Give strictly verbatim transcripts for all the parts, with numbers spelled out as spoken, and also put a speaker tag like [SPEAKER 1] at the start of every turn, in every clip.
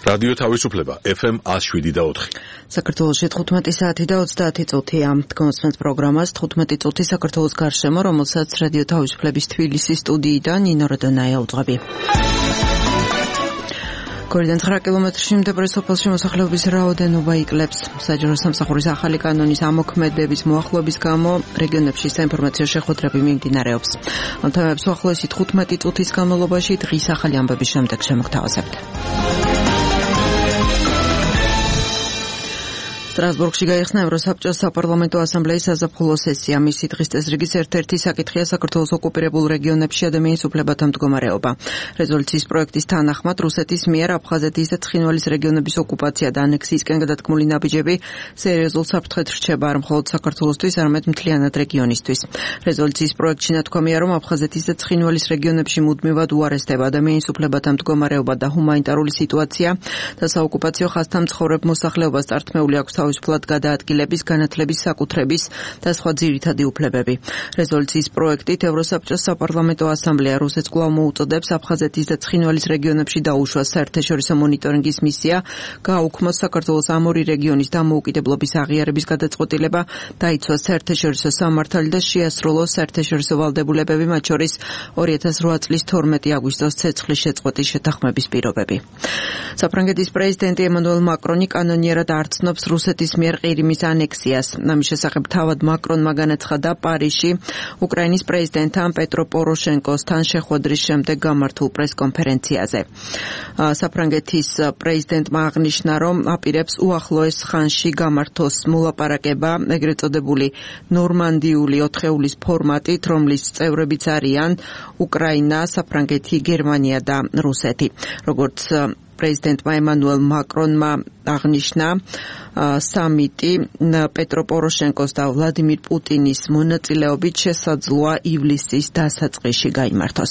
[SPEAKER 1] რადიო თავისუფლება ეფ ემ one oh seven და four.
[SPEAKER 2] საქართველოში თხუთმეტი საათი და ოცდაათი წუთია. Თქვენს პროგრამას თხუთმეტი წუთი საქართველოს გარშემო, რომელსაც რადიო თავისუფლების თბილისის სტუდიიდან ნინო როდონაია უძღვები. Გორიდან ცხრა კილომეტრში მდებარე სოფელში მოსახლეობის რაოდენობა იკლებს. საჯარო სამსახურის ახალი კანონის ამოქმედების მოახლოების გამო რეგიონებში საინფორმაციო შეხვედრები მიმდინარეობს. ამ თემებს უახლოესი თხუთმეტი წუთის განმავლობაში დღის ახალი ამბების შემდეგ შემოგთავაზებთ. Strasbourgში გაიხსნა ევროსაბჭოს საპარლამენტო ასამბლეის საზაფხულო სესია. მისი დღის წესრიგის ერთ-ერთი საკითხია საქართველოს ოკუპირებულ რეგიონებში ადამიანის უფლებათა მდგომარეობა. რეზოლუციის პროექტის თანახმად რუსეთის მიერ აფხაზეთის და ცხინვალის რეგიონების ოკუპაცია და ანექსიისკენ გადადგმული ნაბიჯები სერიოზულ საფრთხედ რჩება არ მხოლოდ საქართველოსთვის, არამედ მთლიანად რეგიონისთვის. რეზოლუციის პროექტში ნათქვამია, რომ აფხაზეთის და ცხინვალის რეგიონებში მუდმივად უარესდება ადამიანის უფლებათა მდგომარეობა და ჰუმანიტარული სიტუაცია და საოკუპაციო ხაზთან მცხოვრებ მოსახლეობას წართმეული აქვს თავისუფლად გადაადგილების, განათლების, საკუთრების და სხვა ძირითადი უფლებები. რეზოლუციის პროექტით ევროსაბჭოს საპარლამენტო ასამბლეა რუსეთს კვლავ მოუწოდებს აფხაზეთის და ცხინვალის რეგიონებში დაუშვას საერთაშორისო მონიტორინგის მისია, გააუქმოს საქართველოს ამ ორი რეგიონის დამოუკიდებლობის აღიარების გადაწყვეტილება, დაიცვას საერთაშორისო სამართალი და შეასრულოს საერთაშორისო ვალდებულებები, მათ შორის two thousand eight წლის თორმეტი აგვისტოს ცეცხლის შეწყვეტის შეთანხმების პირობები. საფრანგეთის პრეზიდენტი ემანუელ მაკრონი კანონიერად არცნობს რუსეთის მიერ ყირიმის ანექსიას. ამის შესახებ თავად მაკრონმა განაცხადა პარიზში უკრაინის პრეზიდენტთან პეტრო პოროშენკოსთან შეხვედრის შემდეგ გამართულ პრესკონფერენციაზე. საფრანგეთის პრეზიდენტმა აღნიშნა, რომ აპირებს უახლოეს ხანში გამართოს მოლაპარაკება ეგრეთ წოდებული ნორმანდიული ოთხეულის ფორმატით, რომლის წევრებიც არიან უკრაინა, საფრანგეთი, გერმანია და რუსეთი. როგორც პრეზიდენტმა ემანუელ მაკრონმა აღნიშნა, სამიტი პეტრო პოროშენკოს და ვლადიმირ პუტინის მონაწილეობით შესაძლოა ივლისის დასაწყისში გაიმართოს.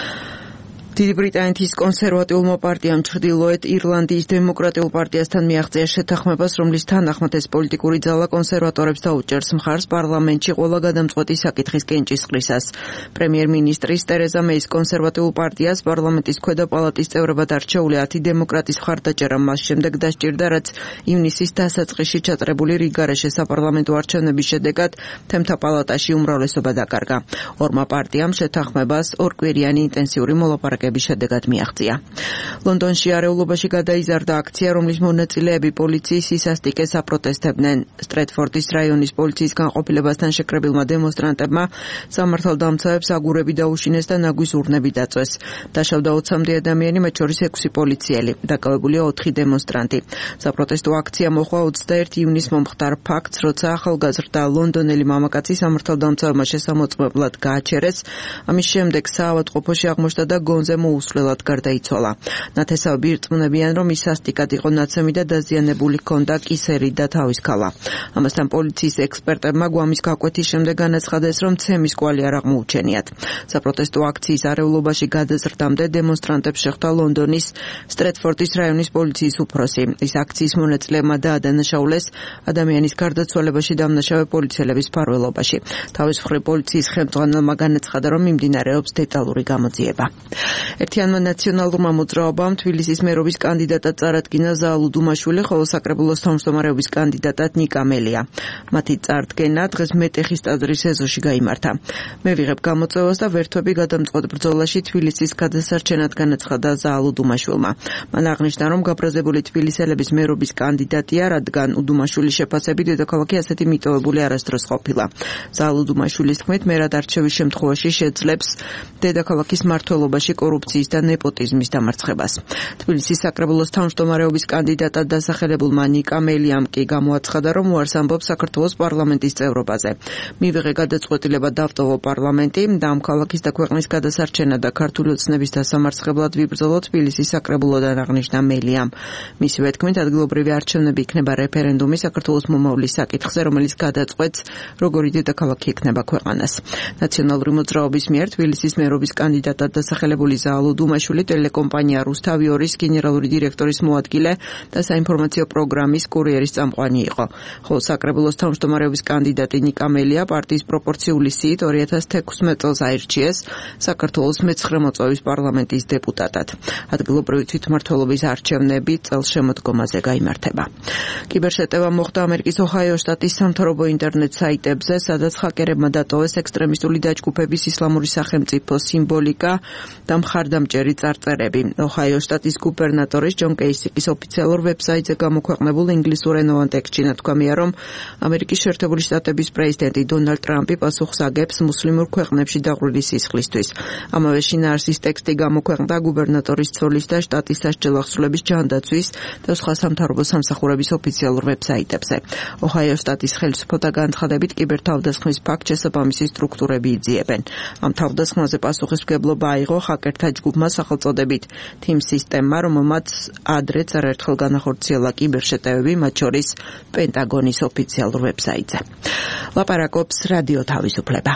[SPEAKER 2] დიდი ბრიტანეთის კონსერვატიულმა პარტიამ ჩრდილოეთ ირლანდიის დემოკრატიულ პარტიასთან მიაღწია შეთანხმებას, რომლის თანახმად ეს პოლიტიკური ძალა კონსერვატორებს დაუჭერს მხარს პარლამენტში ყველა გადამწყვეტი საკითხის კენჭისყრისას. პრემიერ-მინისტრის ტერეზა მეის კონსერვატიულ პარტიას პარლამენტის ქვედა პალატის წევრებად არჩეული ათი დემოკრატის მხარდაჭერა მას შემდეგ დასჭირდა, რაც ივნისის დასაწყისში ჩატარებული რიგგარეშე საპარლამენტო არჩევნების შედეგად თემთა პალატაში უმრავლესობა დაკარგა. ორმა პარტიამ შეთანხმებას ორკვირიანი ინტენსიური მოლაპარაკება შედეგად მიაღწია. ლონდონში არეულობაში გადაიზარდა აქცია, რომლის მონაწილეები პოლიციის სისასტიკეს აპროტესტებდნენ. სტრეტფორდის რაიონის პოლიციის განყოფილებასთან შეკრებილმა დემონსტრანტებმა სამართალდამცავებს აგურები დაუშინეს და ნაგვის ურნები დაწვეს. დაშავდა ოცამდე ადამიანი, მათ შორის ექვსი პოლიციელი. დაკავებულია ოთხი დემონსტრანტი. საპროტესტო აქცია მოხდა ოცდაერთი ივნისს მომხდარ ფაქტს, როცა ახალგაზრდა ლონდონელი მამაკაცი სამართალდამცავებმა შესამოწმებლად გააჩერეს. ამის შემდეგ საავადმყოფოში აღმოჩნდა და გონზე მოუსვლელად გარდაიცვალა. ნათესავები ირწმუნებიან, რომ ის სასტიკად იყო ნაცემი და დაზიანებული ჰქონდა კისერი და თავის ქალა. ამასთან პოლიციის ექსპერტებმა გვამის გაკვეთის შემდეგ განაცხადეს, რომ ცემის კვალი არ აღმოუჩენიათ. საპროტესტო აქციის არეულობაში გადაზრდამდე დემონსტრანტებს შეხვდა ლონდონის სტრეტფორდის რაიონის პოლიციის უფროსი. ის აქციის მონაწილეებმა დაადანაშაულეს ადამიანის გარდაცვალებაში დამნაშავე პოლიციელების მფარველობაში. თავის მხრივ პოლიციის ხელმძღვანელმა განაცხადა, რომ მიმდინარეობს დეტალური გამოძიება. ერთიანმა ნაციონალურმა მოძრაობამ თბილისის მერობის კანდიდატად წარადგინა ზაალ უდუმაშვილი, ხოლო საკრებულოს თავმჯდომარეობის კანდიდატად ნიკა მელია. მათი წარდგენა დღეს მეტეხის ტაძრის ეზოში გაიმართა. მე ვიღებ გამოწვევას და ვერთვები გადამწყვეტ ბრძოლაში თბილისის გადასარჩენად განაცხადა ზაალ უდუმაშვილმა. მან აღნიშნა, რომ გაბრაზებული თბილისელების მერობის კანდიდატია, რადგან უდუმაშვილის შეფასებით დედაქალაქი ასეთი მიტოვებული არასდროს ყოფილა. ზაალ უდუმაშვილის თქმით, მერად არჩევის შემთხვევაში შეძლებს დედაქალაქის მმართველობაში კორუფციის და ნეპოტიზმის დამარცხებას. თბილისის საკრებულოს თავმჯდომარეობის კანდიდატად დასახელებულმა ნიკა მელიამ კი გამოაცხადა, რომ უარს ამბობს საქართველოს პარლამენტის წევრობაზე. მივიღე გადაწყვეტილება დავტოვო პარლამენტი და ამ ქალაქის და ქვეყნის გადასარჩენა და ქართული ოცნების დასამარცხებლად ვიბრძოლო თბილისის საკრებულოდან, აღნიშნა მელიამ. მისივე თქმით, ადგილობრივი არჩევნები იქნება რეფერენდუმი საქართველოს მომავლის საკითხზე, რომელიც გადაწყვეტს, როგორი დედაქალაქი იქნება ქვეყანას. ნაციონალური მოძრაობის მიერ თბილისის მერობის კანდიდატად დასახელებული ლიზა ალუდუმაშვილი, ტელეკომპანია რუსთავი ორის გენერალური დირექტორის მოადგილე და საინფორმაციო პროგრამის კურიერის წამყვანი იყო. ხოლო საკრებულოს თავმჯდომარეობის კანდიდატი ნიკა მელია პარტიის პროპორციული სიით ორი ათას თექვსმეტ წელს აირჩიეს საქართველოს მეცხრე მოწვევის პარლამენტის დეპუტატად. ადგილობრივი თვითმმართველობის არჩევნები წელს შემოდგომაზე გაიმართება. კიბერშეტევა მოხდა ამერიკის ოჰაიო შტატის სამთავრობო ინტერნეტ საიტებზე, სადაც ჰაკერებმა დატოვეს ექსტრემისტული დაჯგუფების ისლამური სახელმწიფო სიმბოლიკა და მხარდამჭერი წარწერები. ოჰაიო შტატის გუბერნატორის ჯონ კეისიკის ოფიციალურ ვებსაიტზე გამოქვეყნებულ ინგლისურენოვან ტექსტში ნათქვამია, რომ ამერიკის შეერთებული შტატების პრეზიდენტი დონალდ ტრამპი პასუხს აგებს მუსლიმურ ქვეყნებში დაღვრილი სისხლისთვის. ამავე შინაარსის ტექსტი გამოქვეყნდა გუბერნატორის ცოლის და შტატის სასჯელ ახსნილების ჯანდაცვის და სხვა სამთავრობო სამსახურების ოფიციალურ ვებსაიტებზე. ოჰაიო შტატის ხელისუფლება განცხადებით კიბერთავდასხმის ფაქტ შესაბამისი სტრუქტურები იძიებენ. ამ თავდასხმაზე პასუხისმგებლობა აიღო ჰაკერთა ჯგუფმა სახელწოდებით თიმ სისტემა, რომელმაც ადრეც არაერთხელ განახორციელა კიბერშეტევები, მათ შორის პენტაგონის ოფიციალურ ვებსაიტზე. ლაპარაკობს რადიო თავისუფლება.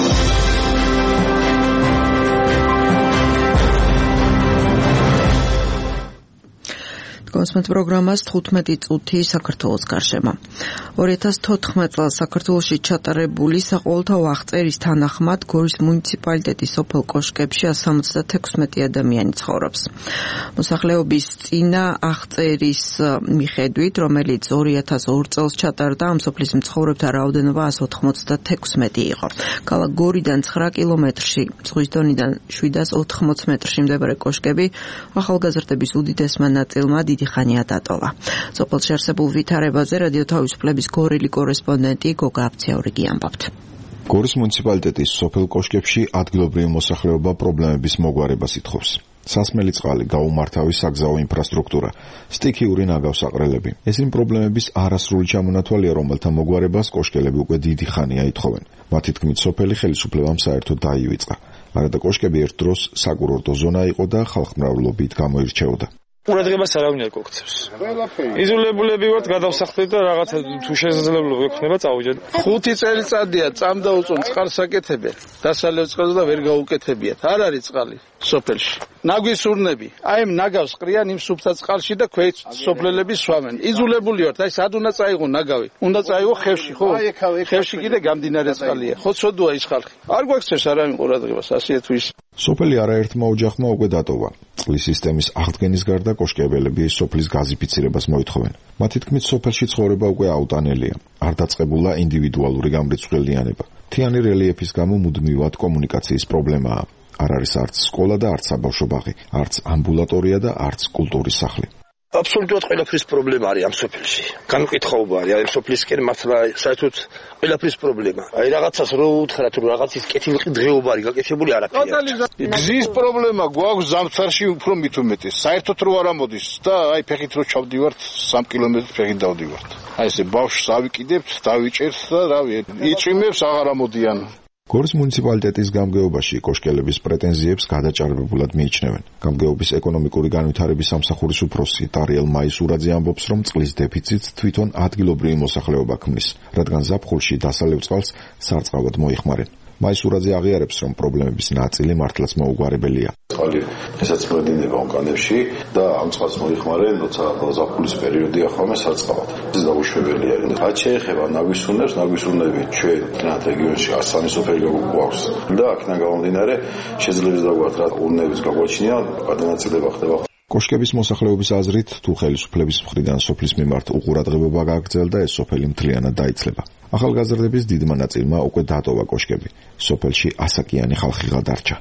[SPEAKER 2] კონსმეთ პროგრამას თხუთმეტი წუთი საქართველოს გარშემო. ორი ათას თოთხმეტ წელს საქართველოში ჩატარებული საყოველთაო აღწერის თანახმად გორის მუნიციპალიტეტის სოფელ კოშკებში εκατს სამოცდათექვსმეტი ადამიანი ცხოვრობს. მოსახლეობის წინა აღწერის მიხედვით, რომელიც ორი ათას ორ წელს ჩატარდა, ამ სოფლის მცხოვრებთა რაოდენობა εκατს ოთხმოცდათექვსმეტი იყო. ქალაქ გორიდან ცხრა კილომეტრში, ზღვის დონიდან შვიდას ოთხმოცი მეტრში მდებარე კოშკები ახალგაზრდების უდიდესმა ნაწილმა დიდი ხანია დატოვა. სოფელში არსებულ ვითარებაზე რადიო თავისუფლების გორელი კორესპონდენტი გოგა აბციაურიგი ამბობთ.
[SPEAKER 3] გორის მუნიციპალიტეტის სოფელ კოშკებში ადგილობრივი მოსახლეობა პრობლემების მოგვარებას ითხოვს. სასმელი წყალი, გაუმართავი საგზაო ინფრასტრუქტურა, სტიქიური ნაგავსაყრელები. ესენი პრობლემების არასრული ჩამონათვალია, რომელთა მოგვარებას კოშკელები უკვე დიდი ხანია ითხოვენ. მათი თქმით, სოფელი ხელისუფლებამ საერთოდ დაივიწყა. არადა კოშკები ერთ დროს საკურორტო ზონა იყო და ხალხმრავლობით გამოირჩეოდა.
[SPEAKER 4] ყურადღებას არავინ არ გქცევს. იზოლებულები ვართ, გადავსახლეთ და რაღაცა თუ შესაძლებლობა გვექნება წავიდეთ.
[SPEAKER 5] ხუთი წელიწადია წამდა უწონ წყალს აკეთებენ. დასალევ წყალს და ვერ გაუკეთებიათ. არ არის წყალი სოფელში. ნაგვის ურნები. აი ამ ნაგავს ყრიან იმ სუფთა წყალში და ქვეით სოფლელები სვამენ. იზოლებული ვართ. აი სად უნდა წაიღო ნაგავი? უნდა წაიღო ხევში, ხო? ხევში კიდე გამდინარე წყალია. ხო ცოდოა ის ხალხი. არ გვექცევს არავინ ყურადღებას, ასე თუ ის.
[SPEAKER 3] სოფელი არაერთმა ოჯახმა უკვე დატოვა. წყლის სისტემის აღდგენის გარდა კოშკებელები სოფლის გაზიფიცირებას მოითხოვენ. მათი თქმით, სოფელში ცხოვრება უკვე აუტანელია. არ დაწყებულა ინდივიდუალური გამრიცხველიანება. მთიანი რელიეფის გამო მუდმივად კომუნიკაციის პრობლემაა. არ არის არც სკოლა და არც საბავშვო ბაღი, არც ამბულატორია და არც კულტურის სახლი.
[SPEAKER 6] აბსოლუტურად ყველაფრის პრობლემა არის ამ სოფელში. განუკითხაობა არის ამ სოფლისკენ მართლა საერთოდ ყველაფრის პრობლემა. აი რაღაცას რო უთხრათ, რომ რაღაცის კეთილდღეობა არის გაკეთებული არაფერია.
[SPEAKER 5] გზის პრობლემა გვაქვს ზამთარში უფრო მით უმეტეს. საერთოდ რო არ ამოდის და აი ფეხით რო ჩავდივართ სამი კილომეტრი ფეხით დავდივართ. აი ესე ბავშვს ავიკიდებთ, დავიჭერთ და რავი, იწვიმებს აღარ ამოდიან.
[SPEAKER 3] გორის მუნიციპალიტეტის გამგეობაში კოშკელების პრეტენზიებს გადაჭარბებულად მიიჩნევენ. გამგეობის ეკონომიკური განვითარების სამსახურის უფროსი ტარიელ მაისურაძე ამბობს, რომ წყლის დეფიციტს თვითონ ადგილობრივი მოსახლეობა ქმნის, რადგან ზაფხულში დასალევ წყალს სარწყავად მოიხმარენ. მაისურაძე აღიარებს, რომ პრობლემების ნაწილი მართლაც მოუგვარებელია.
[SPEAKER 7] წყალი ესაცმოედინება ონკანებში და ამ წყალს მოიხმარენ, როცა ზაფხულის პერიოდია ხოლმე სარწყავად. ეს დაუშვებელია. რაც შეეხება ნაგვის ურნებს, ნაგვის ურნები ჩვენ მთლიანად რეგიონში ასამი სოფელი გვაქვს და აქედან გამომდინარე შეძლებს დავუართ რა ურნების გაგვაჩნია, გადანაწილება ხდება.
[SPEAKER 3] კოშკების მოსახლეობის აზრით, თუ ხელისუფლების მხრიდან სოფლის მიმართ უყურადღებობა გააგრძელდა, ეს სოფელი მთლიანად დაიცლება. ახალგაზრდების დიდმა ნაწილმა უკვე დატოვა კოშკები. სოფელში ასაკიანი ხალხი გადარჩა.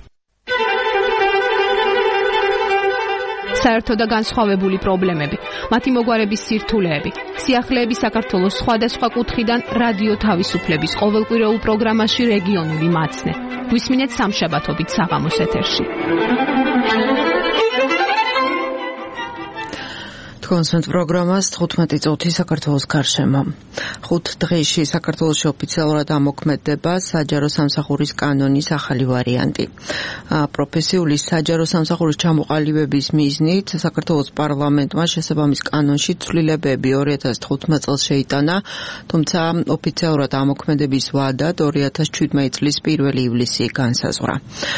[SPEAKER 8] საერთო და განსხვავებული პრობლემები, მათი მოგვარების სირთულეები, სიახლეები საქართველოს სხვადასხვა კუთხიდან რადიო თავისუფლების ყოველკვირეულ პროგრამაში რეგიონული მაცნე. გვისმინეთ სამშაბათობით საღამოს ეთერში.
[SPEAKER 2] კონსენტ პროგრამას თხუთმეტი წუთი საქართველოს გარშემო. ხუთ დღეში საქართველოში ოფიციალურად ამოქმედება საჯარო სამსახურის კანონის ახალი ვარიანტი. პროფესიული საჯარო სამსახურის ჩამოყალიბების მიზნით საქართველოს პარლამენტმა შესაბამის კანონში ცვლილებები ორი ათას თხუთმეტ წელს შეიტანა, თუმცა ოფიციალურად ამოქმედების ვადად ორი ათას შვიდმეტი წლის პირველი ივლისი განსაზღვრა.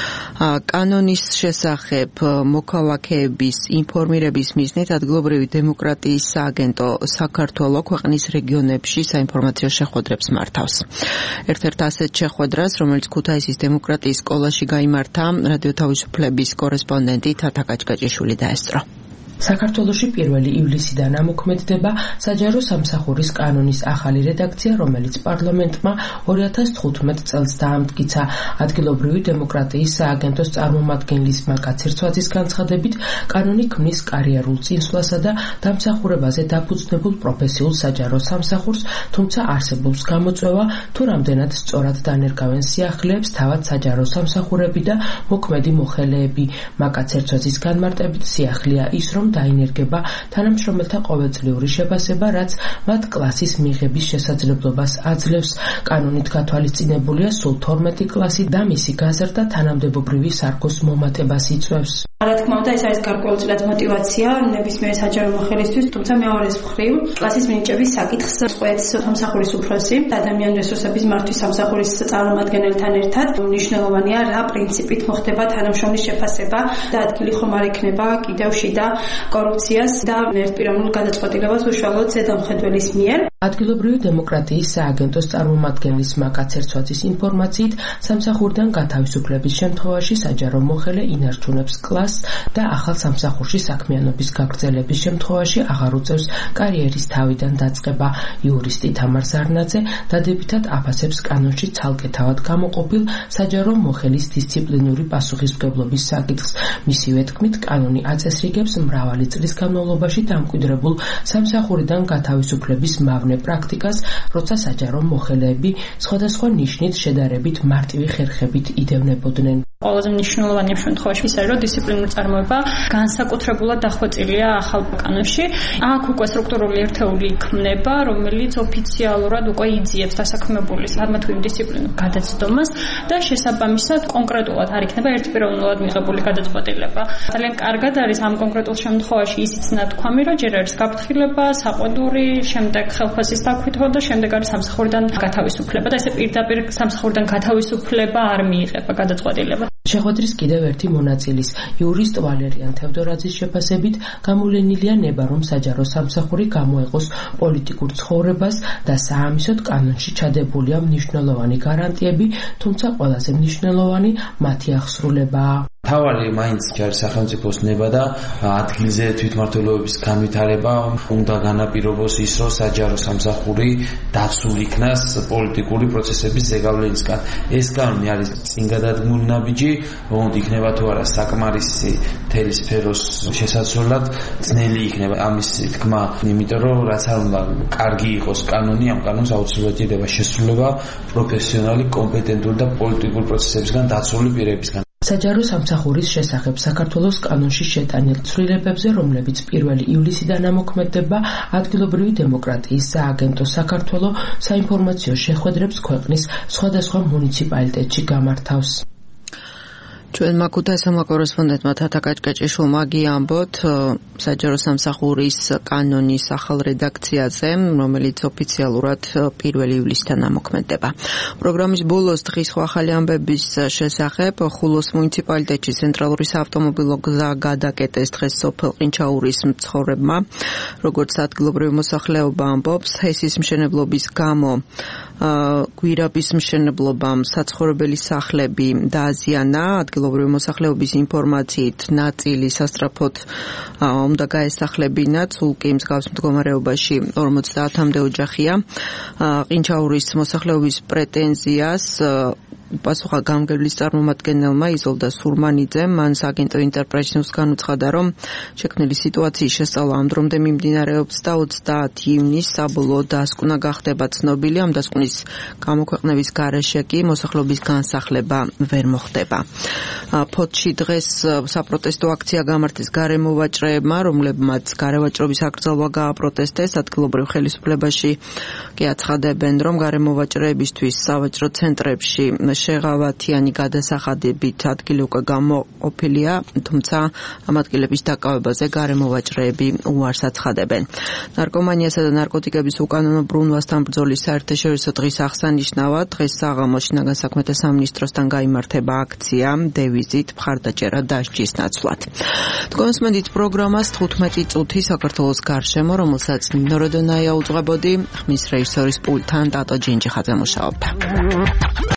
[SPEAKER 2] კანონის შესახებ მოქალაქეების ინფორმირების მიზნით ადგილობრივი დემოკრატიის სააგენტო საქართველო ქვეყნის რეგიონებში საინფორმაციო შეხვედრებს მართავს. ერთ-ერთ ასეთ შეხვედრას, რომელიც ქუთაისის დემოკრატიის სკოლაში გაიმართა, რადიო თავისუფლების კორესპონდენტი თათა კაჭკაჭიშვილი დაესწრო.
[SPEAKER 9] საქართველოში პირველი ივლისიდან ამოქმედდება საჯარო სამსახურის კანონის ახალი რედაქცია, რომელიც პარლამენტმა ორი ათას თხუთმეტ წელს დაამტკიცა. ადგილობრივი დემოკრატიის სააგენტოს წარმომადგენლის მაკაც ერცვაძის განცხადებით, კანონი ქმნის კარიერულ წინსვლასა და დამსახურებაზე დაფუძნებულ პროფესიულ საჯარო სამსახურს, თუმცა არსებობს გამოწვევა, თუ რამდენად სწორად დანერგავენ სიახლეებს თავად საჯარო სამსახურები და მოქმედი მოხელეები. მაკაც ერცვაძის განმარტებით, სიახლეა ის, რომ დაინერგება თანამშრომელთა ყოველწლიური შეფასება, რაც მათ კლასის მიღების შესაძლებლობას აძლევს. კანონით გათვალისწინებულია სულ თორმეტი კლასი და მისი გაზრდა თანამდებობრივი სარგოს მომატებას იწვევს.
[SPEAKER 10] რა თქმა უნდა, ეს არის გარკვეულწილად мотиваცია ნებისმიერი საჯარო მოხელისთვის, თუმცა მეორეს მხრივ კლასის მინიჭების საკითხს წყვეტს სამსახურის უფროსი ადამიანური რესურსების მართვის სამსახურის წარმომადგენელთან ერთად. მნიშვნელოვანია, რა პრინციპით მოხდება თანამშრომლის შეფასება და ადგილი ხომ არ ექნება კიდევ შიდა კორუფციას და ერთპიროვნულ გადაწყვეტილებას უშუალოდ ზედამხედველის მიერ.
[SPEAKER 9] ადგილობრივი დემოკრატიის სააგენტოს წარმომადგენლის მაკაც ერცვაძის ინფორმაციით, სამსახურიდან გათავისუფლების შემთხვევაში საჯარო მოხელე ინარჩუნებს კლასს და ახალ სამსახურში საქმიანობის გაგრძელების შემთხვევაში აღარ უწევს კარიერის თავიდან დაწყება. იურისტი თამარ ზარნაძე დადებითად აფასებს კანონში ცალკე თავად გამოყოფილ საჯარო მოხელის დისციპლინური პასუხისმგებლობის საკითხს. მისივე თქმით, კანონი აწესრიგებს მრავალი წლის განმავლობაში დამკვიდრებულ სამსახურიდან გათავისუფლების მავნე პრაქტიკას, როცა საჯარო მოხელეები სხვადასხვა ნიშნით შედარებით მარტივი ხერხებით იდევნებოდნენ.
[SPEAKER 10] ყველაზე მნიშვნელოვანი ამ შემთხვევაში ის არის, რომ დისციპლინური წარმოება განსაკუთრებულად დახვეწილია ახალ კანონში. აქ უკვე სტრუქტურული ერთეული იქმნება, რომელიც ოფიციალურად უკვე იძიებს დასაქმებულის წარმატებული დისციპლინურ გადაცდომას და შესაბამისად კონკრეტულად არ იქნება ერთპიროვნულად მიღებული გადაწყვეტილება. ძალიან კარგად არის ამ კონკრეტულ შემთხვევაში ისიც ნათქვამი, რომ ჯერ არის გაფრთხილება, საყვედური, შემდეგ ხელფასის დაქვითვა და შემდეგ არის სამსახურიდან გათავისუფლება და ესე პირდაპირ სამსახურიდან გათავისუფლება არ მიიღება გადაწყვეტილება.
[SPEAKER 9] შეხვედრის კიდევ ერთი მონაწილის, იურისტ ვალერიან თევდორაძის შეფასებით, გამოვლენილია ნება, რომ საჯარო სამსახური გამოეყოს პოლიტიკურ ცხოვრებას და საამისოდ კანონში ჩადებულია მნიშვნელოვანი გარანტიები, თუმცა ყველაზე მნიშვნელოვანი მათი აღსრულებაა.
[SPEAKER 11] თავარი მაინც არის სახელმწიფოს ნება და ადგილზე თვითმმართველობის განვითარება უნდა განაპირობოს ის, რომ საჯარო სამსახური დაცულ იქნას პოლიტიკური პროცესების ზეგავლენისგან. ეს კანონი არის წინ გადადგმული ნაბიჯი, რომ იქნება თუ არა საკმარისი მთელი სფეროს შესაძლებლად ძნელი იქნება ამის თქმა, იმიტომ რომ რაც არ უნდა კარგი იყოს კანონი, ამ კანონს აუცილებლად იძლევა შესრულება პროფესიონალი, კომპეტენტური და პოლიტიკური პროცესებისგან დაცული პირებისგან.
[SPEAKER 9] საჯარო სამსახურის შესახებ საქართველოს კანონში შეტანილ ცვლილებებზე, რომლებიც პირველი ივლისიდან ამოქმედება, ადგილობრივი დემოკრატიის სააგენტო საქართველო საინფორმაციო შეხვედრებს ქვეყნის სხვადასხვა მუნიციპალიტეტში გამართავს.
[SPEAKER 2] ჩვენმა ქუთაისელმა კორესპონდენტმა თათა კაჭკაჭიშვილმა გიამბოთ საჯარო სამსახურის კანონის ახალ რედაქციაზე, რომელიც ოფიციალურად პირველი ივლისიდან ამოქმედება. პროგრამის ბოლოს დღის ახალი ამბების შესახებ ხულოს მუნიციპალიტეტში ცენტრალური საავტომობილო გზა გადაკეტეს დღეს სოფელ ყინჩაურის მცხოვრებმა. როგორც ადგილობრივი მოსახლეობა ამბობს, ჰესის მშენებლობის გამო გვირაბის მშენებლობამ საცხოვრებელი სახლები დააზიანა. ადგილობრივი მოსახლეობის ინფორმაციით ნაწილი სასწრაფოდ უნდა გაესახლებინათ, სულ კი მსგავს მდგომარეობაში ორმოცდაათამდე ოჯახია. ყინჩაურის მოსახლეობის პრეტენზიას პასუხა გამგებლის წარმომადგენელმა იზოლდა სურმანიძემ, მან სააგენტო ინტერპრესს განუცხადა, რომ შექმნილი სიტუაციის შესწავლა ამ დრომდე მიმდინარეობს და ოცდაათი ივნისს საბოლოო დასკვნა გახდება ცნობილი. ამ დასკვნის გამოქვეყნების გარეშე კი მოსახლეობის განსახლება ვერ მოხდება. ფოთში დღეს საპროტესტო აქცია გამართეს გარემოვაჭრეებმა, რომლებმაც გარევაჭრობის აკრძალვა გააპროტესტეს. ადგილობრივ ხელისუფლებაში კი აცხადებენ, რომ გარემოვაჭრეებისთვის სავაჭრო ცენტრებში შეღავათიანი გადასახადებით ადგილი უკვე გამოყოფილია, თუმცა ამ ადგილების დაკავებაზე გარემოვაჭრეები უარს აცხადებენ. ნარკომანიასა და ნარკოტიკების უკანონო ბრუნვასთან ბრძოლის საერთაშორისო დღის აღსანიშნავად დღეს საღამოში შინაგან საქმეთა სამინისტროსთან გაიმართება აქცია დევიზით მხარდაჭერა დასჯის ნაცვლად. თქვენსმენდით პროგრამას თხუთმეტი წუთი საქართველოს გარშემო, რომელსაც ნინო როდონაია უძღვებოდი, ხმის რეჟისორის პულტთან ტატო ჯინჯიხაძე მუშაობდა.